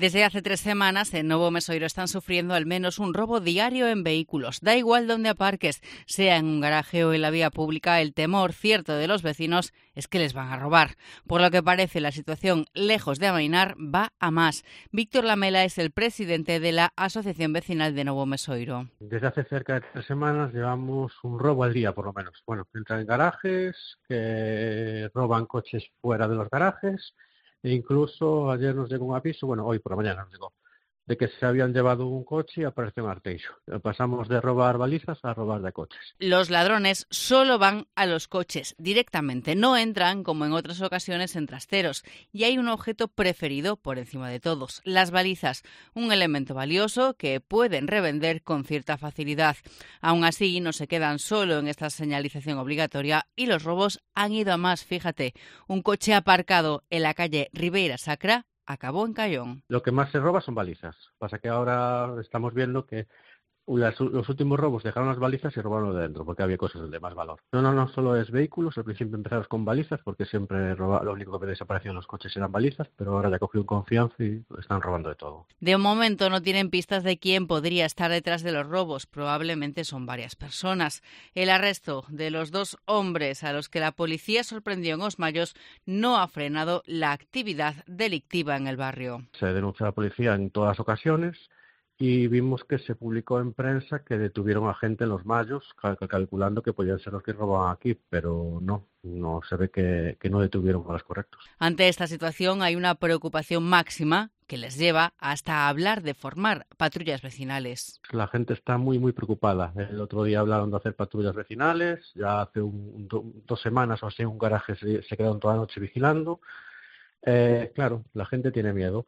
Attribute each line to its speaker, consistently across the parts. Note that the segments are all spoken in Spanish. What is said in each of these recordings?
Speaker 1: Desde hace 3 semanas en Novo Mesoiro están sufriendo al menos un robo diario en vehículos. Da igual dónde aparques, sea en un garaje o en la vía pública, el temor cierto de los vecinos es que les van a robar. Por lo que parece, la situación, lejos de amainar, va a más. Víctor Lamela es el presidente de la Asociación Vecinal de Novo Mesoiro.
Speaker 2: Desde hace cerca de 3 semanas llevamos un robo al día, por lo menos. Bueno, entran en garajes, que roban coches fuera de los garajes, e incluso ayer nos llegó un aviso, bueno, hoy por la mañana nos llegó, de que se habían llevado un coche y apareció un Arteixo. Pasamos de robar balizas a robar de coches.
Speaker 1: Los ladrones solo van a los coches directamente, no entran, como en otras ocasiones, en trasteros. Y hay un objeto preferido por encima de todos, las balizas, un elemento valioso que pueden revender con cierta facilidad. Aún así, no se quedan solo en esta señalización obligatoria y los robos han ido a más. Fíjate, un coche aparcado en la calle Ribeira Sacra acabó en Cayón.
Speaker 2: Lo que más se roba son balizas. Pasa que ahora estamos viendo que los últimos robos dejaron las balizas y robaron lo de dentro, porque había cosas de más valor. No solo es vehículos. Al principio empezamos con balizas, porque siempre lo único que desapareció en los coches eran balizas, pero ahora ya cogido confianza y están robando de todo.
Speaker 1: De momento no tienen pistas de quién podría estar detrás de los robos. Probablemente son varias personas. El arresto de los 2 hombres a los que la policía sorprendió en Osmayos no ha frenado la actividad delictiva en el barrio.
Speaker 2: Se denunció a la policía en todas ocasiones y vimos que se publicó en prensa que detuvieron a gente en Los Mayos, calculando que podían ser los que robaban aquí, pero no se ve que no detuvieron a los correctos.
Speaker 1: Ante esta situación hay una preocupación máxima que les lleva hasta hablar de formar patrullas vecinales.
Speaker 2: La gente está muy preocupada. El otro día hablaron de hacer patrullas vecinales, ya hace 2 semanas o así un garaje se quedaron toda la noche vigilando. Claro, la gente tiene miedo.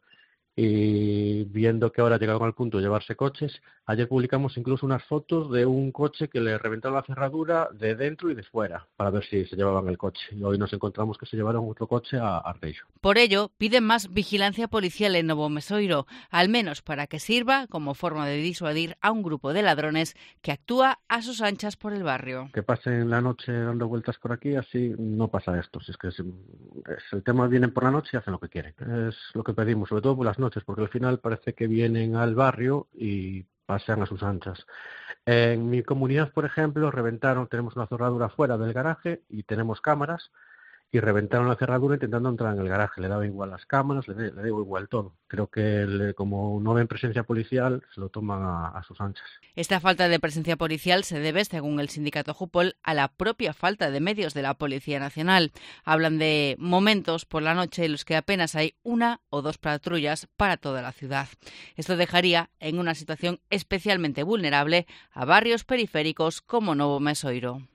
Speaker 2: Y viendo que ahora llegaron al punto de llevarse coches, ayer publicamos incluso unas fotos de un coche que le reventaron la cerradura de dentro y de fuera para ver si se llevaban el coche. Y hoy nos encontramos que se llevaron otro coche a Arteixo.
Speaker 1: Por ello, piden más vigilancia policial en Novo Mesoiro, al menos para que sirva como forma de disuadir a un grupo de ladrones que actúa a sus anchas por el barrio.
Speaker 2: Que pasen la noche dando vueltas por aquí, así no pasa esto. Si es que el tema, vienen por la noche y hacen lo que quieren. Es lo que pedimos, sobre todo por las noches, porque al final parece que vienen al barrio y pasean a sus anchas. En mi comunidad, por ejemplo, tenemos una cerradura fuera del garaje y tenemos cámaras, y reventaron la cerradura intentando entrar en el garaje. Le daba igual las cámaras, le daba igual todo. Creo que como no ven presencia policial, se lo toman a sus anchas.
Speaker 1: Esta falta de presencia policial se debe, según el sindicato Jupol, a la propia falta de medios de la Policía Nacional. Hablan de momentos por la noche en los que apenas hay 1 o 2 patrullas para toda la ciudad. Esto dejaría en una situación especialmente vulnerable a barrios periféricos como Novo Mesoiro.